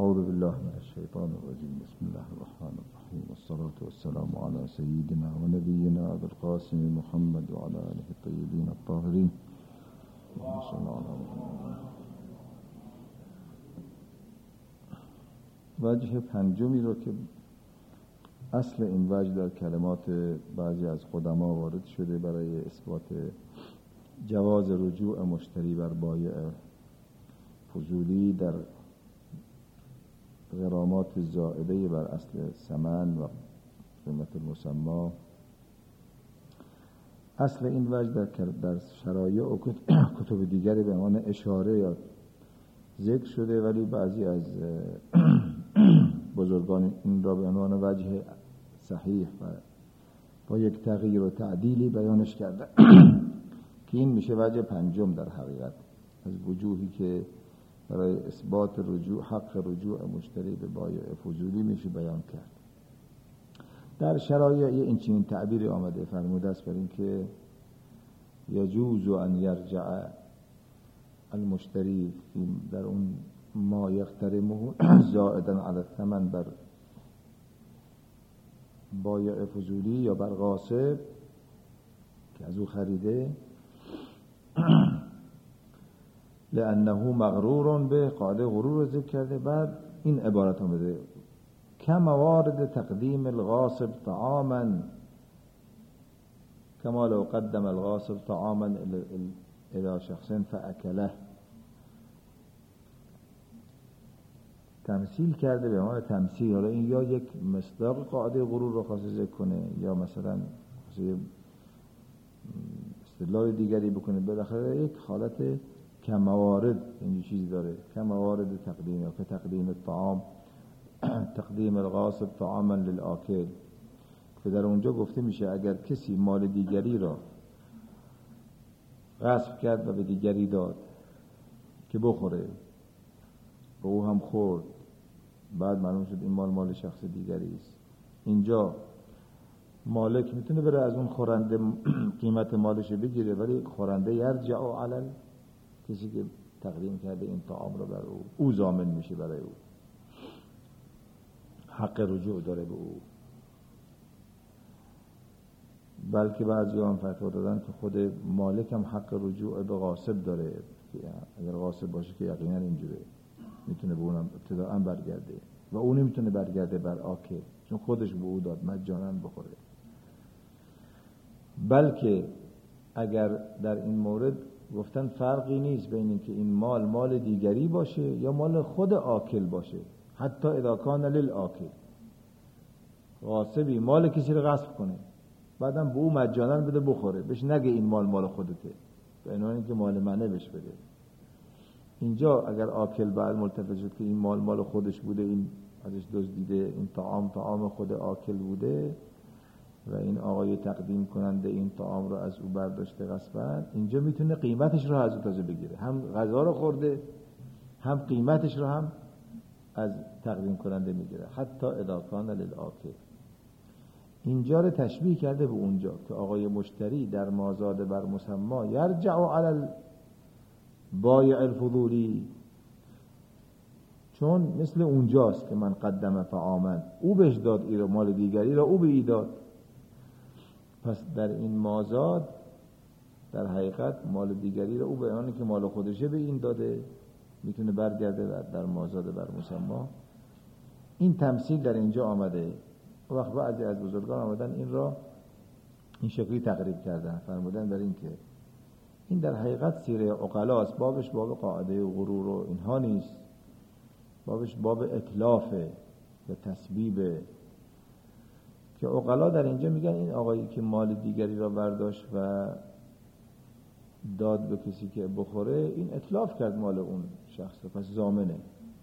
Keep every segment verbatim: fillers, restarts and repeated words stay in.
اعوذ بالله من الشیطان الرجیم. بسم الله الرحمن الرحیم والصلاة والسلام علی سیدنا و نبینا ابی القاسم محمد و علی آله الطیبین الطاهرین. وجه پنجمی رو که اصل این وجه در کلمات بعضی از قدما وارد شده برای اثبات جواز رجوع مشتری بر بایع فضولی در غرامات زائده بر اصل ثمن و قیمت المسمى. اصل این وجه در در شرایع و کتب دیگری به عنوان اشاره یا ذکر شده، ولی بعضی از بزرگان این را به عنوان وجه صحیح و با یک تغییر و تعدیلی بیانش کرده که این میشه وجه پنجم در حقیقت از وجوهی که برای اثبات رجوع حق رجوع مشتری به بایع فضولی میشه بیان کرد. در شرایع این چنین تعبیری آمده فرموده است بر این که یجوز ان یرجع المشتری در اون ما یقترمه زائدا علی الثمن بر بایع فضولی یا بر غاصب که از او خریده، لانه مغرور به قاعده غرور رو ذکر کرده. بعد این عبارت آمده کما وارد تقدیم الغاصب طعاما کما لو قدم الغاصب طعاما الى شخص فاکله. تمثیل کرده به معنی تمثیل. حالا این یا یک مصداق قاعده غرور رو خاصه ذکر کنه یا مثلا استدلال دیگری بکنه، بالاخره یک حالت کموارد این چیزی داره. کموارد تقدیم یا که تقدیم الطعام تقدیم الغاصب طعاما للآکل، که در اونجا گفته میشه اگر کسی مال دیگری را غصب کرد و به دیگری داد که بخوره، به او هم خورد، بعد معلوم شد این مال مال شخص دیگری است، اینجا مالک میتونه بره از اون خورنده قیمت مالش بگیره، ولی خورنده یرجع علی کسی که تقدیم کرده این طعام رو بر او، او ضامن میشه برای او، حق رجوع داره به او. بلکه بعضی هم فتوا دادن که خود مالک هم حق رجوع به غاصب داره، اگر غاصب باشه که یقینا اینجوره میتونه به اونم ابتداءً برگرده و اون نمیتونه برگرده بر آکل چون خودش به او داد مجانا بخوره. بلکه اگر در این مورد گفتن فرقی نیست بین اینکه این مال مال دیگری باشه یا مال خود آکل باشه، حتی اذا کان للآکل، غاصبی مال کسی رو غصب کنه بعدم به او مجانا بده بخوره، بهش نگه این مال مال خودته، به عنوان اینکه مال منه بهش بده. اینجا اگر آکل بعد ملتفت شد که این مال مال خودش بوده، این ازش دزدیده، این طعام طعام خود آکل بوده و این آقای تقدیم کننده این طعام رو از او برداشته غصباً، اینجا میتونه قیمتش رو از او تازه بگیره، هم غذا رو خورده هم قیمتش رو هم از تقدیم کننده میگیره، حتی اذا کان للآکل. اینجا رو تشبیه کرده به اونجا که آقای مشتری در مازاد بر مسما یرجع علی بایع الفضولی، چون مثل اونجاست که من قدم طعاما، او بهش داد ایرا مال دیگری را او به ای داد، پس در این مازاد در حقیقت مال دیگری را او به عنوان که مال خودشه به این داده، میتونه برگرده در مازاد بر مسما. این تمثیل در اینجا آمده. وقت بعضی از بزرگان آمدن این را این شکلی تقریب کردن، فرمودن در این که این در حقیقت سیره عقلاست، بابش باب قاعده غرور و اینها نیست، بابش باب اتلافه و تسبیبه، که عقلا در اینجا میگن این آقایی که مال دیگری را برداشت و داد به کسی که بخوره، این اتلاف کرد مال اون شخص، پس ضامنه.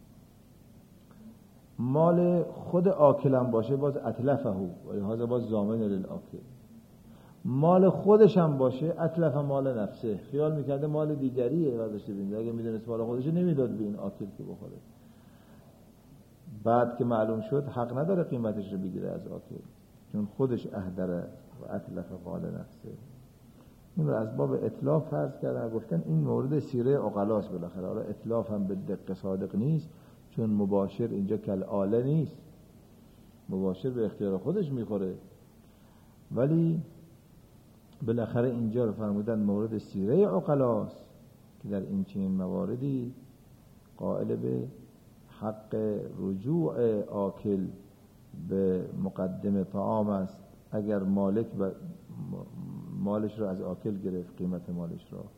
مال خود آکلم باشه باز اتلفه و لحاظا باز ضامن للآکل. مال خودش هم باشه اتلف مال نفسه، خیال میکرده مال دیگریه برداشته بینده، اگه میدونست مال خودشه نمیداد به این آکل که بخوره، بعد که معلوم شد حق نداره قیمتش رو بگیره از آکل چون خودش اهدره و اتلف مال نفسه. این رو از باب اتلاف فرض کردن، گفتن این مورد سیره عقلاست بالاخره. حالا اتلاف هم به دقت صادق نیست چون مباشر اینجا کل آله نیست، مباشر به اختیار خودش میخوره، ولی بالاخره اینجا رو فرمودن مورد سیره عقلاست که در این چنین مواردی قائل به حق رجوع آکل به مقدم طعام است. اگر مالک مالش را از آکل گرفت، قیمت مالش را،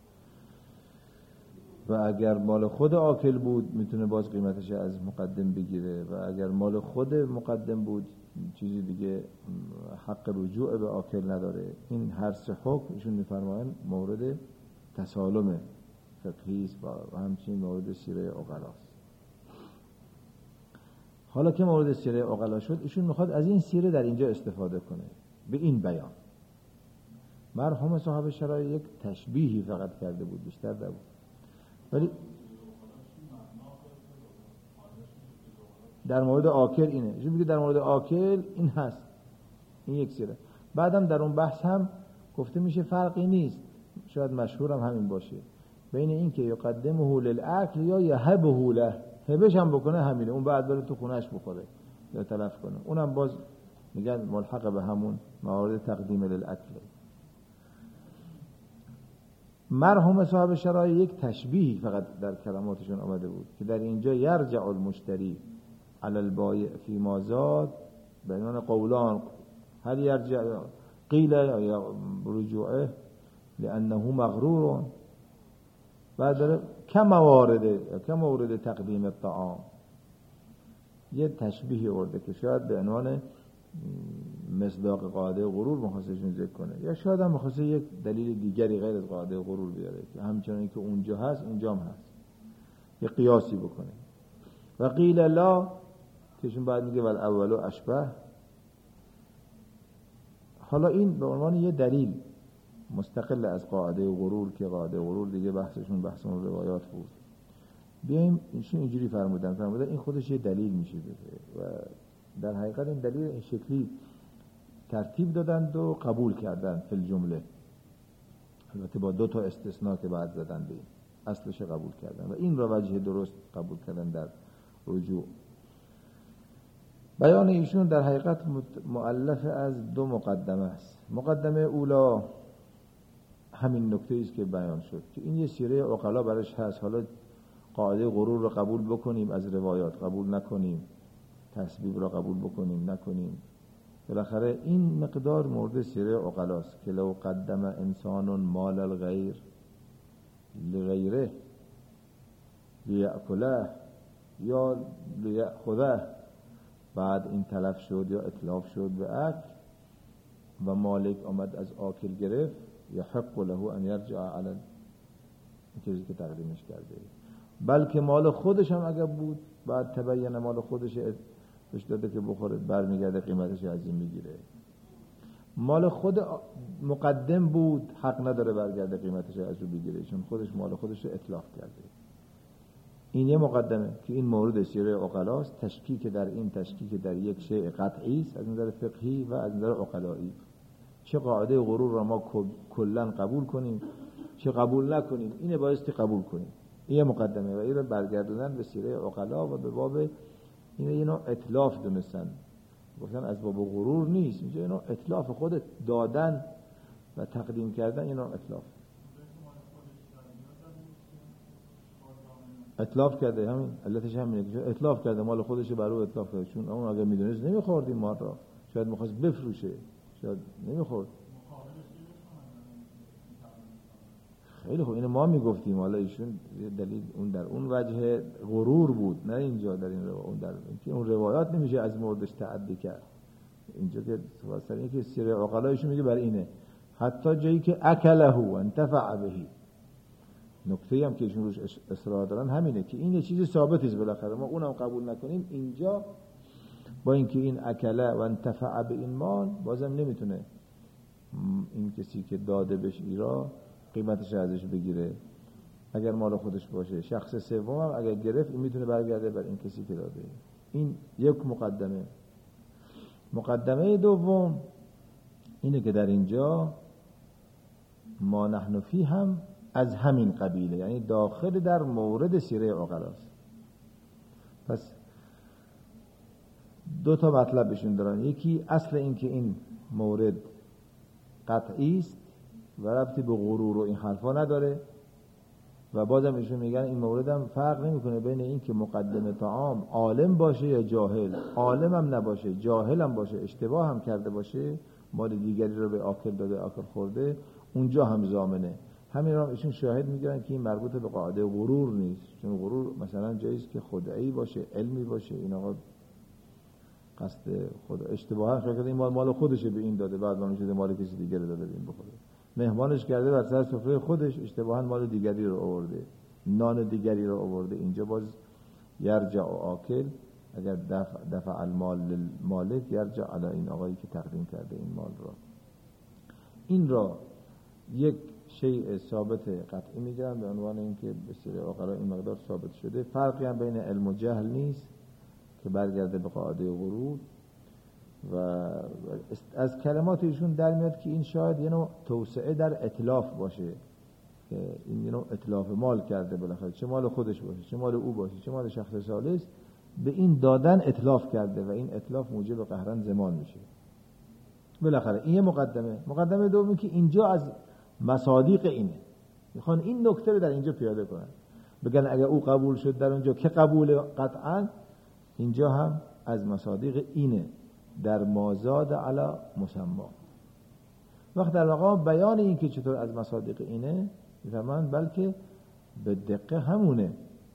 و اگر مال خود آکل بود میتونه باز قیمتش از مقدم بگیره، و اگر مال خود مقدم بود چیزی دیگه حق رجوع به آکل نداره. این هر سه حکم ایشون میفرمایند مورد تسالم فقهی است و همچنین مورد سیره عقلاست. حالا که مورد سیره عقلا شد، ایشون میخواد از این سیره در اینجا استفاده کنه به این بیان. مرحوم صاحب شرایع یک تشبیهی فقط کرده بود، بیشتر نبود، ولی در مورد آکل اینه. ایشون میگه در مورد آکل این هست، این یک سیره. بعدم در اون بحث هم گفته میشه فرقی نیست، شاید مشهور هم همین باشه، بین این که یقدمه للاکل یا یهبه له، هبش هم بکنه همینه، اون بعد بره تو خونهش بخوره یا تلف کنه، اونم باز میگن ملحق به همون موارد تقدیم للاکل. مرحوم صاحب شرایع یک تشبیه فقط در کلماتشون آمده بود که در اینجا یرجع المشتری علی البایع فی ما زاد، به عنوان قولان، هل یرجع قیل یا رجوعه لانه مغرور، بعد داره کم موارد کم مورد تقدیم الطعام یه تشبیه ورده که شاید به عنوان مصداق قاعده غرور مخواستشون ذکر کنه، یا شاید هم مخواسته یک دلیل دیگری غیر از قاعده غرور بیاره که همچنانی که اونجا هست اینجا هم هست، یه قیاسی بکنه. و قیل لا کهشون بعد میگه ول اولو اشبه. حالا این به عنوان یه دلیل مستقل از قاعده غرور که قاعده غرور دیگه بحثشون بحث اون روایات بود، بیایم ایشون اینجوری فرمودن فرمودن این خودش یه دلیل میشه و در حقیقت این دلیل این شکلی ترتیب دادند و قبول کردن فی الجمله، البته با دو تا استثناء که بعد زدن به این اصلش قبول کردن و این را وجه درست قبول کردن در رجوع. بیان ایشون در حقیقت مؤلف از دو مقدمه است. مقدمه اولا همین نکته است که بیان شد که این یه سیره عقلا برش هست، حالا قاعده غرور را قبول بکنیم از روایات، قبول نکنیم، تسبیب را قبول بکنیم نکنیم، بالاخره این مقدار مورد سیره عقلاست که لو قدم انسان مال الغیر لغیره لیأکله یا لیأخذه، بعد این تلف شد یا اتلاف شد به اکل و مالک آمد از آکل گرفت، یحق له ان یرجع علی این چیزی که تقدیمش کرده، بلکه مال خودش هم اگر بود بعد تبین مال خودش بهش داده که بخوره، برمیگرده قیمتش از این میگیره. مال خود مقدم بود حق نداره برگرده قیمتش از رو بگیره، چون خودش مال خودش رو اتلاف کرده. این یه مقدمه که این مورد سیره عقلاست، تشکیک در این تشکیک در یک شیء قطعی است از نظر فقهی و از نظر عقلایی. چه قاعده غرور را ما کلا قبول کنیم چه قبول نکنیم، اینه بایستی قبول کنیم. این یه مقدمه و این رو برگردوندن به سیره عقلا و به باب اینه اینو اتلاف دونستن، گفتن از باب غرور نیست، اینجا اینو اتلاف خودت دادن و تقدیم کردن، اینو اتلاف اتلاف کرده، همین علتش همینه که اتلاف کرده، مال خودش برای اتلاف کرده، چون اون اگه میدونست نمیخورد این مال را، شاید میخواست بفروشه، شاید نمیخورد. خیلی خوب، اینو ما میگفتیم، حالا ایشون دلیل اون در اون وجه غرور بود، نه اینجا در این روایات، اون در اینکه اون روایات نمیشه از موردش تعدی کرد. اینجا که واسه اینکه سیره عقلایشون میگه برای اینه، حتی جایی که اکله و انتفع به، نکته هم که ایشون روش اصرار دارن همینه که این یه چیزی ثابتی است، بالاخره ما اونم قبول نکنیم، اینجا با اینکه این اکله و انتفع به این مال بازم نمیتونه این کسی که داده بهش ایرا قیمتش ازش بگیره اگر مال خودش باشه. شخص سوم هم اگر گرفت این میتونه برگرده بر این کسی که داده. این یک مقدمه. مقدمه دوم اینه که در اینجا ما نحن فی هم از همین قبیله، یعنی داخل در مورد سیره عقلاست. پس دو تا مطلب بهشون دارن. یکی اصل این که این مورد قطعی است و ربطی به غرور و این حرفا نداره و بازم ایشون میگن این مورد هم فرق نمیکنه بین این که مقدم طعام عالم باشه یا جاهل. عالم هم نباشه، جاهل هم باشه، اشتباه هم کرده باشه، مال دیگری رو به آکل داده، آکل خورده، اونجا هم ضامنه. همین رو ایشون شاهد میگیرن که این مربوط به قاعده غرور نیست، چون غرور مثلا جاییست که خدایی باشه، علمی باشه، این آقا قصد خود اشتباها شاید این مال مال خودشه به این داده، بعد ما میشه مال کسی دیگه داده به این بخوره. مهمانش کرده بر سر سفره خودش، اشتباها مال دیگری رو آورده، نان دیگری رو آورده. اینجا باز یرجع آکل، اگر دفع, دفع المال للمالک یرجع علی این آقایی که تقدیم کرده این مال را. این را یک شیء ثابت قطعی میگیرن به عنوان اینکه به سری آخرا این مقدار ثابت شده. فرقی هم بین علم و جهل نیست که برگرده به قاعده غرور. و از کلمات ایشون در میاد که این شاید یه نوع توسعه در اتلاف باشه، که این یه نوع اتلاف مال کرده بالاخره، چه مال خودش باشه، چه مال او باشه، چه مال شخص ثالث، به این دادن اتلاف کرده و این اتلاف موجب قهرن زمان میشه. بالاخره این یه مقدمه. مقدمه دومی که اینجا از مصادیق اینه، میخوان این نکته رو در اینجا پیاده کنن، بگن اگر او قبول شد در اونجا که قبول قطعا، اینجا هم از مصادیق اینه در مازاد علی مسما. وقت در واقع بیان این که چطور از مصادیق اینه میفهمن، بلکه به دقیقه همونه،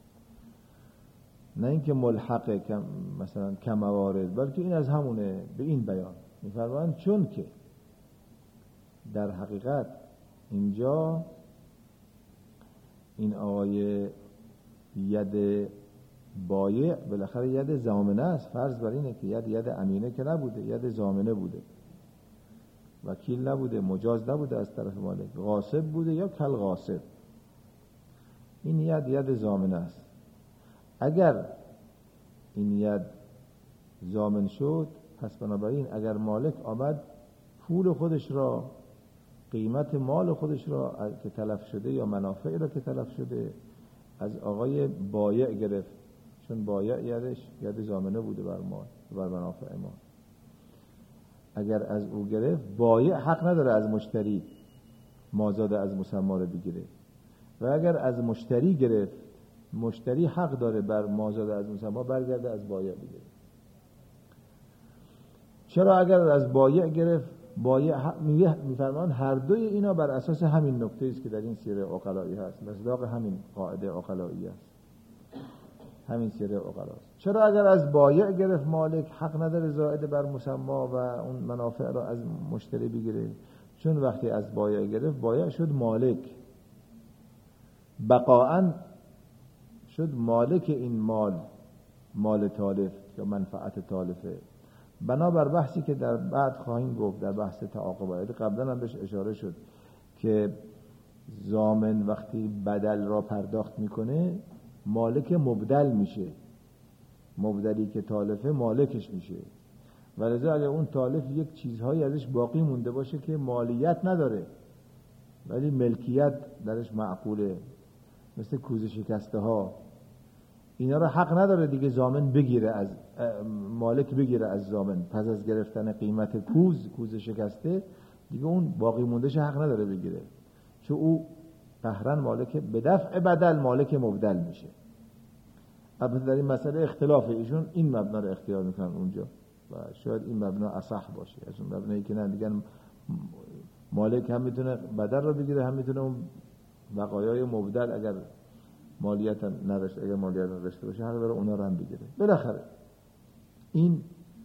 نه اینکه ملحقه کم مثلا کم موارد، بلکه این از همونه به این بیان میفرمایند. چون که در حقیقت اینجا این آقای ید بایع بالاخره ید ضامنه است. فرض بر اینه که ید ید امینه که نبوده، ید ضامنه بوده، وکیل نبوده، مجاز نبوده از طرف مالک، غاصب بوده یا کل غاصب. این ید ید ضامنه است. اگر این ید ضامن شد، پس بنابراین اگر مالک آمد پول خودش را، قیمت مال خودش را که تلف شده یا منافعی را که تلف شده از آقای بایع گرفت، چون بایع یدش ید ضامنه بوده بر مال، بر منافع مال. اگر از او گرفت، بایع حق نداره از مشتری مازاد از مسما رو بگیره. و اگر از مشتری گرفت، مشتری حق داره بر مازاد از مسما برگرده از بایع بگیره. چرا اگر از بایع گرفت، بایع میفرمان هر دوی اینا بر اساس همین نکته است که در این سیره عقلایی هست، مصداق همین قاعده عقلایی است، همین سیره عقلاست. چرا اگر از بایع گرفت، مالک حق نداره زائد بر مسما و اون منافع را از مشتری بگیره؟ چون وقتی از بایع گرفت، بایع شد مالک، بقاءً شد مالک این مال، مال تالف یا منفعت تالفه. بنابر بحثی که در بعد خواهیم گفت در بحث تعاقبات، قبلا هم بهش اشاره شد که ضامن وقتی بدل را پرداخت میکنه مالک مبدل میشه، مبدلی که تالفه مالکش میشه. ولذا اگر اون تالف یک چیزهایی ازش باقی مونده باشه که مالیت نداره ولی ملکیت درش معقوله، مثل کوزه شکسته ها، اینا رو حق نداره دیگه ضامن بگیره، از مالک بگیره از ضامن. پس از گرفتن قیمت کوز کوزه شکسته دیگه اون باقی موندهش حق نداره بگیره، چون او قهرن مالک به دفع بدل مالک مبدل میشه. البته در این مسئله اختلاف ایشون این مبنا رو اختیار میکنن اونجا و شاید این مبنا اصح باشه از اون مبنایی که نه دیگه مالک هم میتونه بدل رو بگیره، هم میتونه اون بقایای مبدل اگر مالیت نداشت، اگر مالیت نداشته باشه حق داره اونا رو هم بگیره. بالاخره این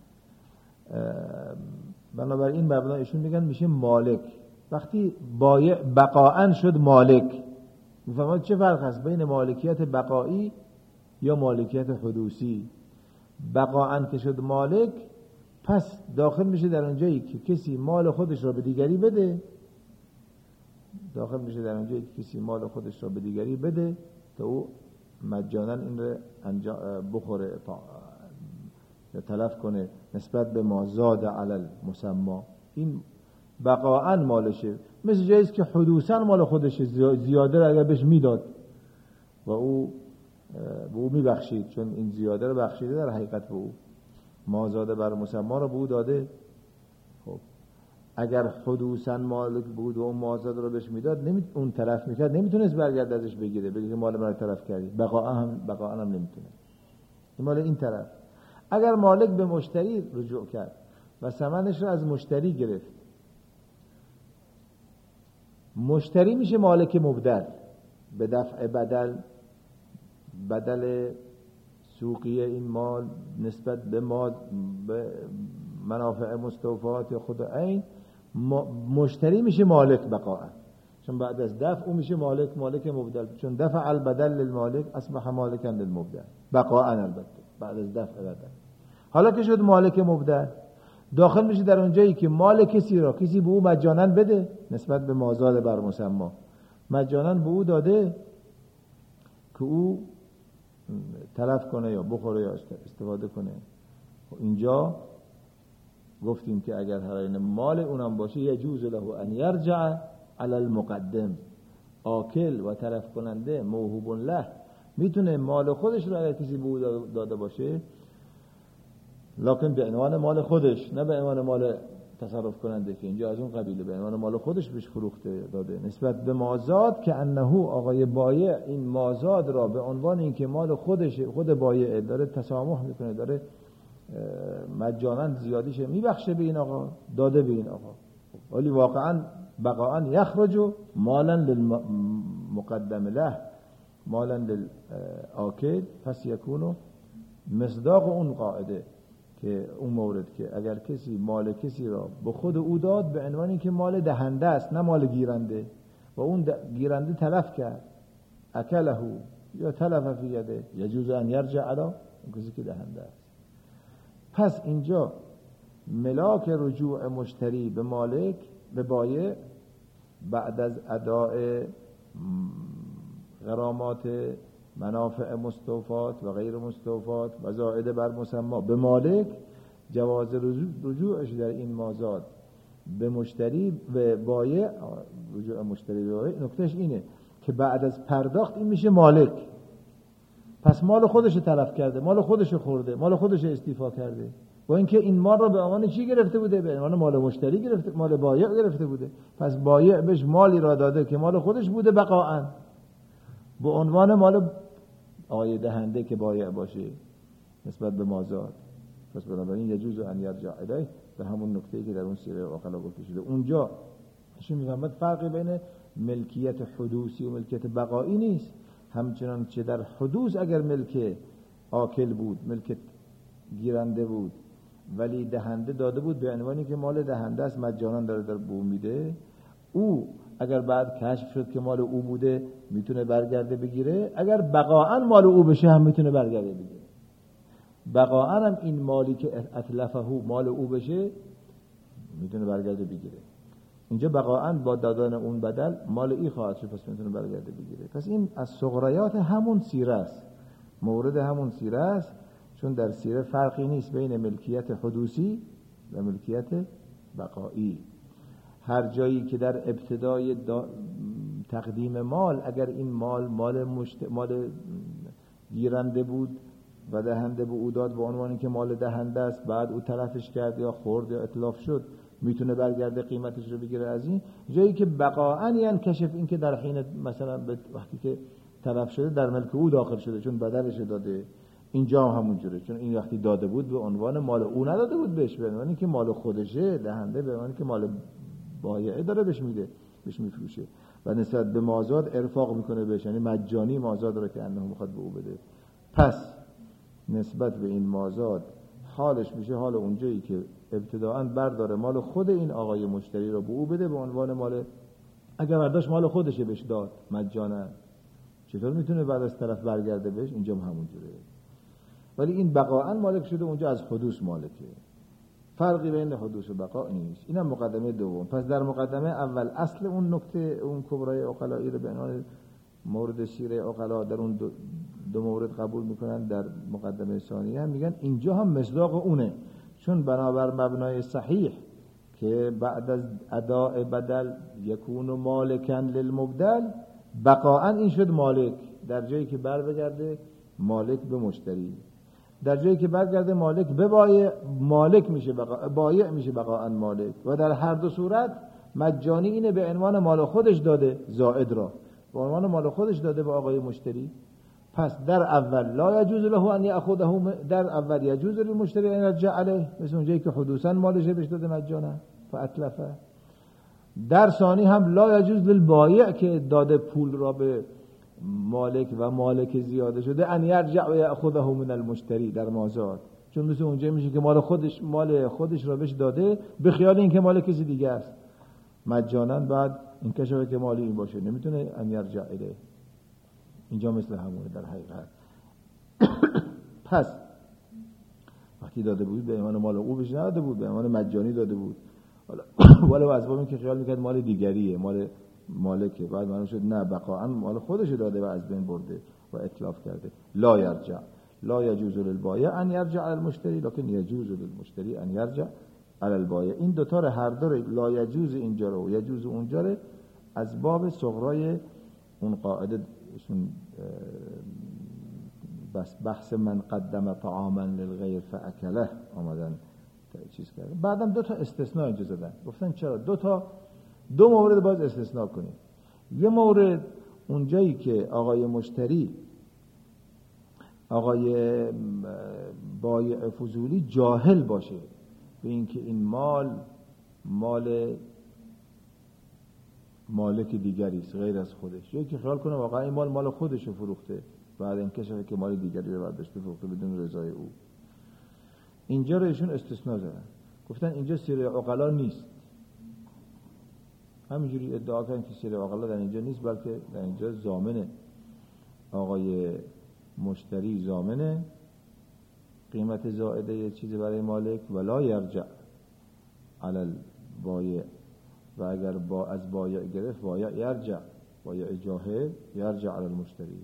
بنابراین این مبنا ایشون میگن میشه مالک. وقتی بایع بقاءً شد مالک، میفهمید چه فرق هست بین مالکیت بقایی یا مالکیت حدوثی؟ بقاءً که شد مالک، پس داخل میشه در اونجایی که کسی مال خودش را به دیگری بده، داخل میشه در اونجایی که کسی مال خودش را به دیگری بده تا او مجانا این رو بخوره یا تلف کنه نسبت به ما زاد علی المسما. این بقاءً مالشه. مثل جاییست که حدوثاً مال خودشه، زیاده رو اگر بهش میداد و او به او میبخشید، چون این زیاده رو بخشیده در حقیقت به او. مازاد بر مسما رو به او داده. خب اگر حدوثاً مالک بود و اون مازاد رو بهش میداد، نمی... اون طرف میکرد، نمیتونست برگرد ازش بگیره بگه مال من طرف کردی، بقاء هم بقاء هم نمیتونه، این مال این طرف. اگر مالک به مشتری رجوع کرد و ثمنش رو از مشتری گرفت، مشتری میشه مالک مبدل به دفع بدل، بدل سوقی این مال نسبت به مال به منافع مستوفات یا خود عین، مشتری میشه مالک بقاء، چون بعد از دفع او میشه مالک مالک مبدل، چون دفع البدل للمالک اصبح مالکا للمبدل بقاء. البته بعد از دفع بدل، حالا که شد مالک مبدل، داخل میشه در اون جایی که مال کسی را کسی به او مجانا بده نسبت به مازاد بر مسما، مجانا به او داده که او تلف کنه یا بخوره یا استفاده کنه. اینجا گفتیم که اگر هر مال اونم باشه یجوز له ان یرجع علی المقدم، آکل و تلف کننده موهوب له میتونه مال خودش رو اگر کسی به او داده باشه، لکن به عنوان مال خودش، نه به عنوان مال تصرف کننده که اینجا از اون قبیله، به عنوان مال خودش بهش فروخته داده نسبت به مازاد که انه آقای بایع این مازاد را به عنوان اینکه مال خودش خود بایع داره تسامح میکنه، داره مجانا زیادیشه میبخشه به این آقا، داده به این آقا، ولی واقعا بقاء یخرج مالا للمقدم له مالا للآکل، پس یکونو مصداق اون قاعده که اون مورد که اگر کسی مال کسی را به خود او داد به عنوان اینکه مال دهنده است نه مال گیرنده، و اون گیرنده تلف کرد اکله یا تلف فی یده، یجوز ان یرجع علی اون کسی که دهنده است. پس اینجا ملاک رجوع مشتری به مالک به بایع بعد از اداء غرامات منافع مستوفات و غیر مستوفات و زائد بر مسما به مالک، جواز رجوعش در این مازاد به مشتری به بایع، رجوع مشتری به بایع نکتهش اینه که بعد از پرداخت این میشه مالک، پس مال خودش تلف کرده، مال خودش خورده، مال خودش استیفا کرده، با اینکه این مال را به عنوان چی گرفته بوده؟ به عنوان مال مشتری گرفته، مال بایع گرفته بوده، پس بایع بهش مالی را داده که مال خودش بوده بقاء به عنوان مال آقای دهنده که بایع باشه نسبت به مازاد. پس بنابراین یجوز ان یرجع الیه به همون نکته‌ای که در اون سیره عقلا گفته شده. اونجا نشون می‌فهمد فرقی بین ملکیت حدوثی و ملکیت بقایی نیست، همچنان چه در حدوث اگر ملک آکل بود، ملک گیرنده بود ولی دهنده داده بود به عنوانی که مال دهنده است مجانا داره در بو میده، او اگر بعد کشف شد که مال او بوده میتونه برگرده بگیره، اگر بقاء مال او بشه هم میتونه برگرده بگیره. بقاء هم این مالی که اتلفه مال او بشه میتونه برگرده بگیره. اینجا بقاء با دادن اون بدل مال ای خواهد شد، پس میتونه برگرده بگیره. پس این از صغریات همون سیره است، مورد همون سیره است، چون در سیره فرقی نیست بین ملکیت حدوثی و ملکیت بقایی. هر جایی که در ابتدای تقدیم مال اگر این مال مال مشت... مال گیرنده بود و دهنده به او داد به عنوان که مال دهنده است، بعد او تلفش کرد یا خورد یا اتلاف شد، میتونه برگرده قیمتش رو بگیره. از این جایی که بقاء یعنی کشف این که در حین مثلا وقتی که تلف شده در ملک او داخل شده چون بدلش داده، اینجا هم همونجوره، چون این وقتی داده بود به عنوان مال او نداده بود بهش، به عنوان که مال خودشه، دهنده به عنوان که مال بایعه داره بهش میده، بهش میفروشه و نسبت به مازاد ارفاق میکنه بهش، یعنی مجانی مازاد رو که انه میخواد به او بده. پس نسبت به این مازاد حالش میشه حال اونجایی که ابتداءً برداره مال خود این آقای مشتری رو به او بده به عنوان مال، اگر برداشت مال خودشه بهش داد مجانا، چطور میتونه بعد از طرف برگرده بهش؟ اینجا هم همونجوره. ولی این بقاء مالک شده، اونجا از حدوث مالکه. فرقی بین حدوث و بقاء نیست. اینم مقدمه دوم. پس در مقدمه اول اصل اون نکته اون کبرای عقلایی رو به عنوان مورد سیره عقلا در اون دو, دو مورد قبول میکنن، در مقدمه ثانیه هم میگن اینجا هم مصداق اونه، چون بنابر مبنای صحیح که بعد از اداء بدل یکون مالکا للمبدل، بقاء این شد مالک در جایی که بر بگرده مالک به مشتری. در جایی که برگرده مالک به بایع، مالک میشه بقا... بایع میشه بقاء مالک. و در هر دو صورت مجانی اینه به عنوان مال خودش داده زائد را، به عنوان مال خودش داده به آقای مشتری. پس در اول لا یجوز له ان یاخذه، در اول یجوز للمشتری ان یرجع علیه، مثل اونجایی که حدوثا مالش بهش داده مجانا فاتلفه. در ثانی هم لا یجوز للبایع که داده پول را به مالک و مالک زیاده شده ان یرجع و یاخذه من المشتری در مازاد، چون مثل اونجایی میشه که مال خودش مال خودش را بهش داده به خیال اینکه مال کسی دیگه است مجانا، بعد این کشفه که مالی این باشه نمیتونه ان یرجع الیه. اینجا مثل همونه در حقیقت. پس وقتی داده بود به عنوان مال او بهش نداده بود، به عنوان مجانی داده بود، ولی اسبابی که خیال میکرد مال دیگریه، مال مالکه، بعد معلوم شد نه بقاء مال خودش داده و از بین برده و اتلاف کرده. لا یرجع، لا یجوز للبایع ان یرجع علی المشتری لکن یجوز للمشتری ان یرجع علی البایع. این دو تا هر دو لا یجوز اینجا رو یجوز اونجا رو از باب صغرای اون قاعده شون بس بحث من قدم طعاما للغیر فاکله آمدن چیز کردن. بعدم دو تا استثناء اینجا زدن، گفتن چرا دو تا دو مورد باید استثناء کنیم. یه مورد اونجایی که آقای مشتری آقای بایع فضولی جاهل باشه به اینکه این مال مال مالک دیگری است غیر از خودش، یا که خیال کنه واقعا این مال مال خودش رو فروخته، بعد این کشفه که مال دیگری رو برداشته فروخته بدون رضای او. اینجا رو ایشون استثناء زدن، گفتن اینجا سیر عقلا نیست. همینجوری ادعا کردن که سیر عقلا در اینجا نیست، بلکه در اینجا ضامنه آقای مشتری، ضامنه قیمت زائده یه چیزی برای مالک ولا یرجع علی البایع، و اگر با از بایع گرفت بایع یرجع، بایع جاهل یرجع علی المشتری.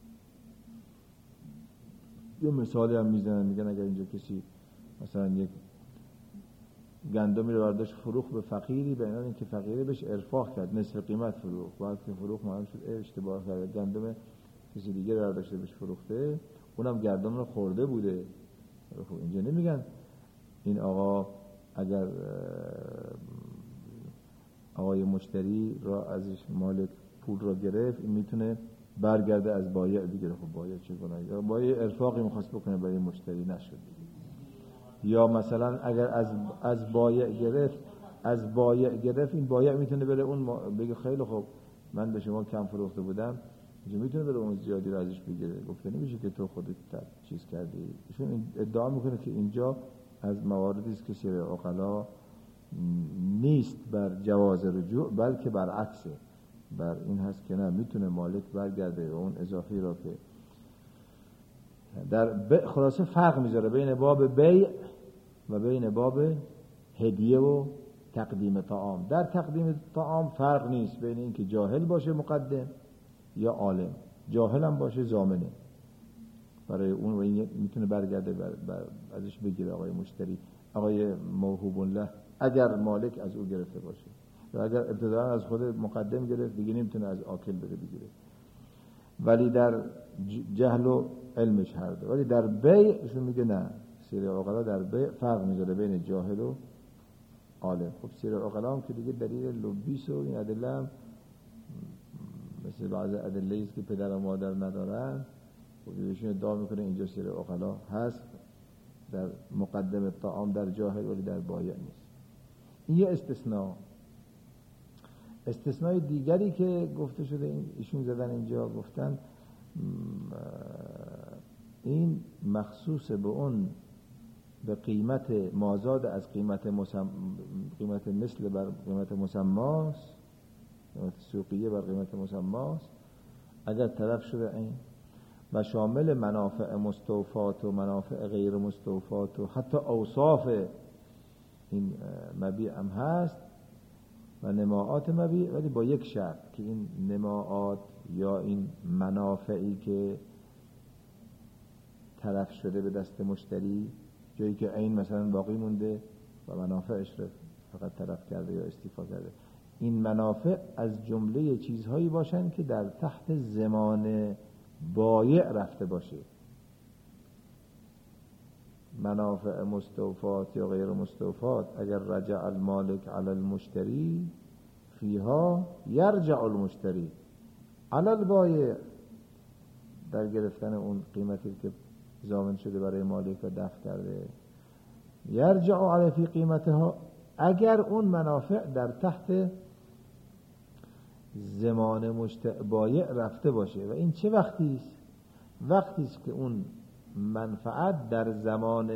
یه مثالی هم میزنن، میگن اگر اینجا کسی مثلا یک گندمی رو برداشت فروخت به فقیری، به اینان که فقیری بهش ارفاق کرد نصف قیمت فروخت، بعد که فروخت معلوم شد اشتباه کرده، گندم کسی دیگه رو برداشته بهش فروخته، اونم گندم رو خورده بوده. خب اینجا نمیگن این آقا اگر آقای مشتری را ازش مالک پول را گرفت، این میتونه برگرده از بایع دیگه. خب بایع چه گناهی داره؟ بایع ارفاقی می‌خواست بکنه برای مشتری، نشد. یا مثلا اگر از از بایع گرفت از بایع گرفت این بایع میتونه بره اون بگه خیلی خب من به شما کم فروخته بودم، اینجا میتونه بره اون زیادی رو ازش بگیره. گفته نمیشه که تو خودت چیز کردی. ایشون ادعا میکنه که اینجا از مواردی است که سیر عقلا نیست بر جواز رجوع، بلکه برعکسه، بر این هست که نه میتونه مالک برگرده و اون اضافی را که در خلاصه فرق میذاره بین باب بیع و بین باب هدیه و تقدیم طعام. در تقدیم طعام فرق نیست بین اینکه جاهل باشه مقدم یا عالم. جاهل هم باشه ضامنه برای اون و این میتونه برگرده بر بر ازش بگیره آقای مشتری، آقای موهوب له، اگر مالک از او گرفته باشه. و اگر ابتداء از خود مقدم گرفت دیگه نمیتونه از آکل بره بگیره. ولی در جهل و علمش هر دو. ولی در بیع ایشون میگه نه، سیر عقلا در بیع فرق میذاره بین جاهل و عالم. خب سیر عقلا هم که دیگه دلیل لبیس و این ادله هم مثل بعض ادله است که پدر و مادر ندارن، خب ایشون ادعا میکنه اینجا سیر عقلا هست، در مقدم طعام در جاهل ولی در بایع نیست. این یه استثناء. استثناء دیگری که گفته شده ایشون زدن اینجا، گفتن این مخصوص به اون به قیمت مازاد از قیمت مسم... قیمت مثل بر قیمت مسماست، قیمت سوقیه بر قیمت مسماست اگر طرف شده این، و شامل منافع مستوفات و منافع غیر مستوفات و حتی اوصاف این مبیع هم هست و نماعات مبیع، ولی با یک شرط که این نماعات یا این منافعی که تلف شده به دست مشتری، جایی که این مثلا باقی مونده و منافعش رو فقط تلف کرده یا استیفا کرده، این منافع از جمله چیزهایی باشن که در تحت زمان بایع رفته باشه. منافع مستوفات یا غیر مستوفات اگر رجع المالک علی المشتری فیها یرجع المشتری علی البایع، در گرفتن اون قیمتی که ضامن شده برای مالک و دفع کرده، یرجع علی فی قیمتها، اگر اون منافع در تحت زمان مشت... بایع رفته باشه. و این چه وقتی است؟ وقتی است که اون منفعت در زمان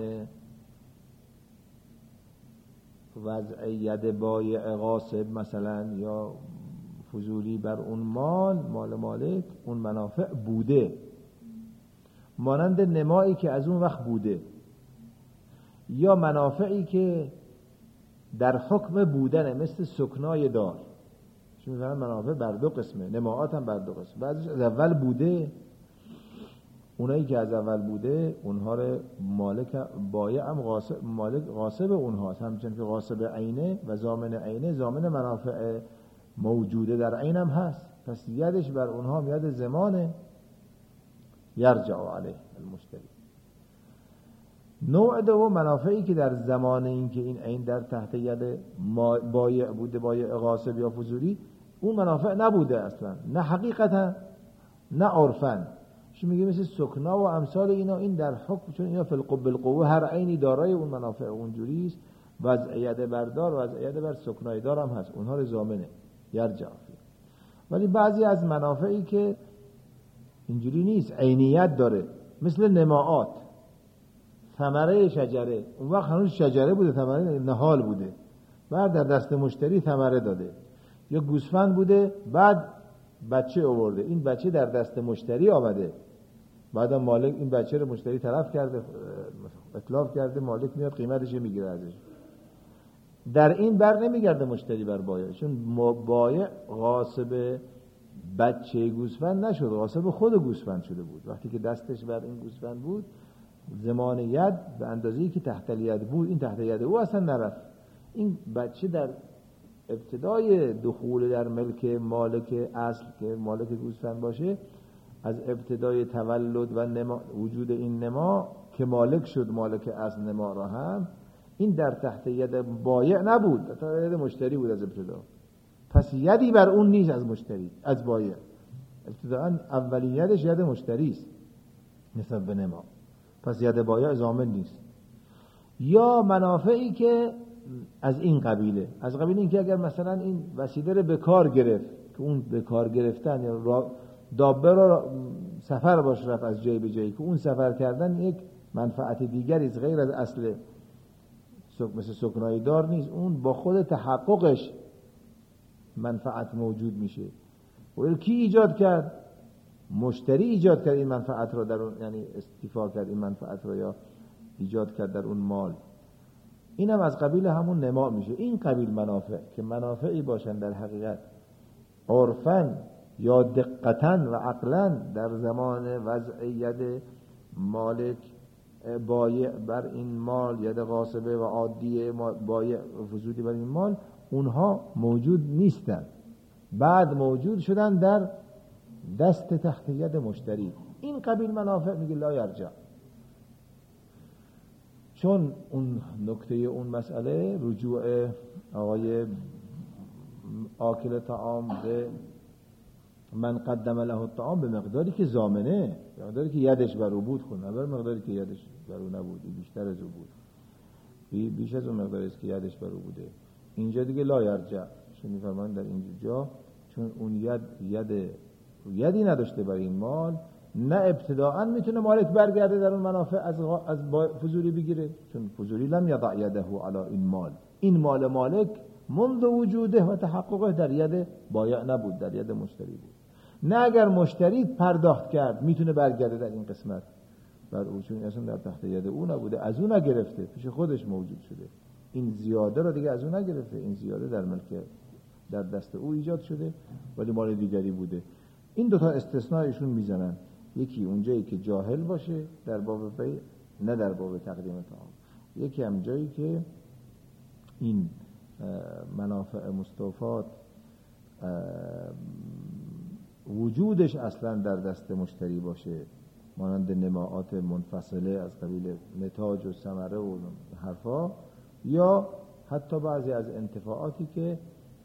وضع ید بایع غاصب مثلا یا فضولی بر اون مال مال مالک اون منافع بوده، مانند نمایی که از اون وقت بوده، یا منافعی که در حکم بودنه مثل سکنای دار. چون می‌فهمن منافع بر دو قسمه، نماعات هم بر دو قسمه. بعضیش از اول بوده، اونایی که از اول بوده اونها رو مالک بایع هم غاصب، مالک غاصب اونهاست، همچنین که غاصب عینه و ضامن عینه ضامن منافع موجوده در عین هم هست. پس یدش بر اونها میاد زمانه، یرجع علیه المشتری. نوع دوم منافعی که در زمان این که این عین در تحت ید بایع بوده، بایع غاصب یا فضولی، اون منافع نبوده اصلا، نه حقیقتا نه عرفا. چی میگه؟ مثل سکنا و امثال اینا، این در حکم، چون اینا فی القوه بالقوه هر عینی دارای اون منافع اونجوری است، وضعیت بردار و وضعیت بر سکنای دار هم هست، اونها رو ضامنه، یرجع فیه. ولی بعضی از منافعی که اینجوری نیست، عینیت داره، مثل نماعات، ثمره شجره، اون وقت هنوز شجره بوده، ثمره نهال بوده، بعد در دست مشتری ثمره داده. یا گوسفند بوده بعد بچه آورده، این بچه در دست مشتری آمده، بعد مالک این بچه رو مشتری طرف کرده، اتلاف کرده، مالک میاد قیمتش میگیره ازش. در این بر نمیگرده مشتری بر بایع، چون بایع غاصب بچه گوسفند نشد، غاصب خود گوسفند شده بود. وقتی که دستش بر این گوسفند بود، زمان ید به اندازه‌ای که تحت ید بود، این تحت ید او اصلا نرفت. این بچه در ابتدای دخول در ملک مالک اصل که مالک گوسفند باشه، از ابتدای تولد و نما، وجود این نما که مالک شد، مالک اصل نما را هم، این در تحت ید بایع نبود، در تحت ید مشتری بود از ابتدا. پس یدی بر اون نیست از مشتری، از بایع. ابتداء اولیتش ید مشتری است نسبت به نما، پس ید بایع ضامن نیست. یا منافعی که از این قبیله، از قبیل این که اگر مثلا این وسیله رو به کار گرفت، که اون به کار گرفتن یا دابه را سفر باش رفت از جای به جایی، که اون سفر کردن یک منفعت دیگری است غیر از اصل، مثل سکنای دار نیست، اون با خود تحققش منفعت موجود میشه. و کی ایجاد کرد؟ مشتری ایجاد کرد این منفعت را در اون، یعنی استیفا کرد این منفعت را یا ایجاد کرد در اون مال. این هم از قبیل همون نما میشه. این قبیل منافع که منافعی باشن در حقیقت عرفاً یا دقتاً و عقلاً در زمان وضع ید مالک بایع بر این مال، ید غاصبه و عادی بایع فضولی بر این مال، اونها موجود نیستن، بعد موجود شدن در دست تحت ید مشتری. این قبیل منافع میگه لا یرجع، چون اون نکته اون مسئله رجوع آقای آکل طعام به من قدم له الطعام به مقداری که ضامنه، به مقداری که یدش بر او بود، خود نه به مقداری که یدش بر او نبود، بیشتر از او بود، بیش از اون مقداری است که یدش بر او بوده. اینجا دیگه لا یرجع، چون میفرمان در اینجا چون اون ید ید یدی نداشته برای این مال، نه ابتداءً میتونه مالک برگرده در اون منافع از از فضولی بگیره، چون فضولی لم یضع یده علی این مال، این مال مالک منذ وجوده و تحققه در ید بایع نبود، در ید مشتری بود. نه اگر مشتری پرداخت کرد میتونه برگرده در این قسمت بر او، چون اصلا در تحت ید او نبوده، از او نگرفته، پیش خودش موجود شده. این زیاده رو دیگه از او نگرفته، این زیاده در ملک در دست او ایجاد شده ولی مال دیگری بوده. این دوتا استثناءشون میزنن، یکی اونجایی که جاهل باشه در باب بیع، نه در باب تقدیم طعام. یکی هم جایی که این منافع مستوفات وجودش اصلا در دست مشتری باشه، مانند نماعات منفصله از قبیل نتاج و ثمره و حرفا، یا حتی بعضی از انتفاعاتی که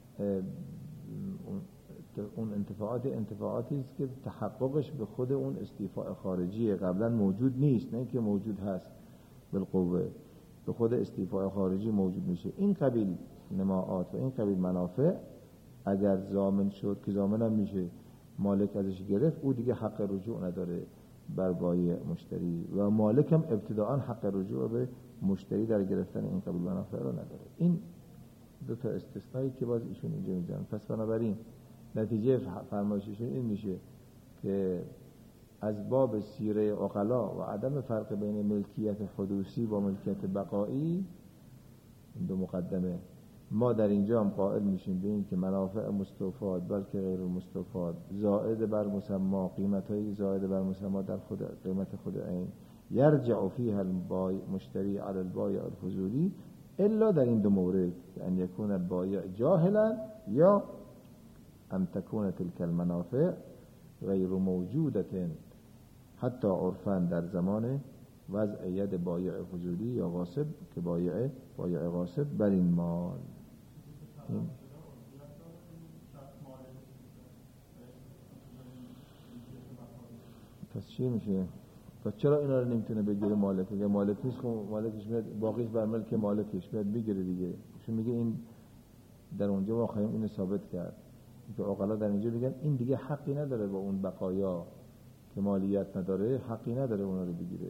اون انتفاعات انتفاعاتی است که تحققش به خود اون استیفاء خارجی قبلا موجود نیست، نه که موجود هست بالقوه، به خود استیفاء خارجی موجود میشه. این قبیل نماعات و این قبیل منافع اگر ضامن شد، که ضامن هم میشه، مالک ازش گرفت، او دیگه حق رجوع نداره بر بایع مشتری، و مالک هم ابتداء حق رجوع به مشتری در گرفتن این قبیل منافع رو نداره. این دو تا استثنایی که باز ایشون اینجا میذارن. پس بنابراین نتیجه فرمایششون این میشه که از باب سیره عقلا و عدم فرق بین ملکیت حدوثی با ملکیت بقایی، این دو مقدمه، ما در اینجا هم قائل میشیم به این که منافع مستوفات بلکه غیر مستوفات زائد بر مسما، قیمت‌های زائد بر مسما در خود قیمت خود عین، یرجع فیها البایع مشتری علی البایع الفضولی، الا در این دو مورد، ان یکون البایع جاهلا یا ان تکون تلک المنافع غیر موجودة حتی عرفاً در زمان وضع ید بایع فضولی یا غاصب، که بایع بایع غاصب بر این مال. این پس چی میشه؟ پس چرا اینا رو نمیتونه بگیره مالک؟ اگه مالک نیست خب مالکش میاد باقیش بر ملک مالکش میاد میگیره دیگه. چون میگه این در اونجا ما خواهیم اینو ثابت کرد که عقلا در اینجا میگن این دیگه حقی نداره با اون بقایا که مالیت نداره، حقی نداره اونا رو بگیره.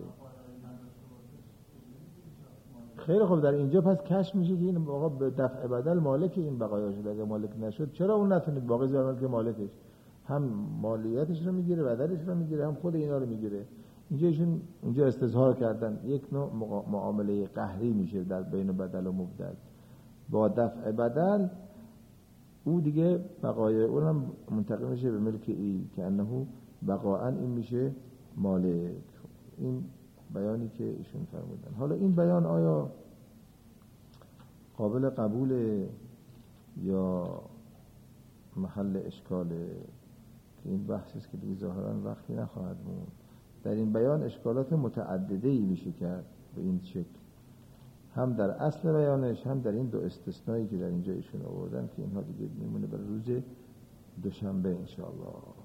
خیلی خوب، در اینجا پس کشف میشه که این آقا به دفع بدل مالک این بقایا شده. اگه مالک نشد چرا اون نتونه باقی بر ملک مالکش؟ هم مالیاتش رو میگیره، بدلش رو میگیره، هم خود اینا رو میگیره. اینجا ایشون اونجا استظهار کردن یک نوع معامله قهری میشه در بین بدل و مبدل. با دفع بدل او دیگه بقای اونم منتقل میشه به ملک ای که انه بقاءً این میشه مالک. این بیانی که ایشون فرمودن. حالا این بیان آیا قابل قبول یا محل اشکاله؟ که این بحثی است که دیگه ظاهراً وقتی نخواهد بود. در این بیان اشکالات متعدده‌ای میشه کرد به این شکل، هم در اصل بیانش هم در این دو استثنایی که در اینجا ایشون آوردن، که اینها دیگه میمونه برای روز دوشنبه انشاءالله.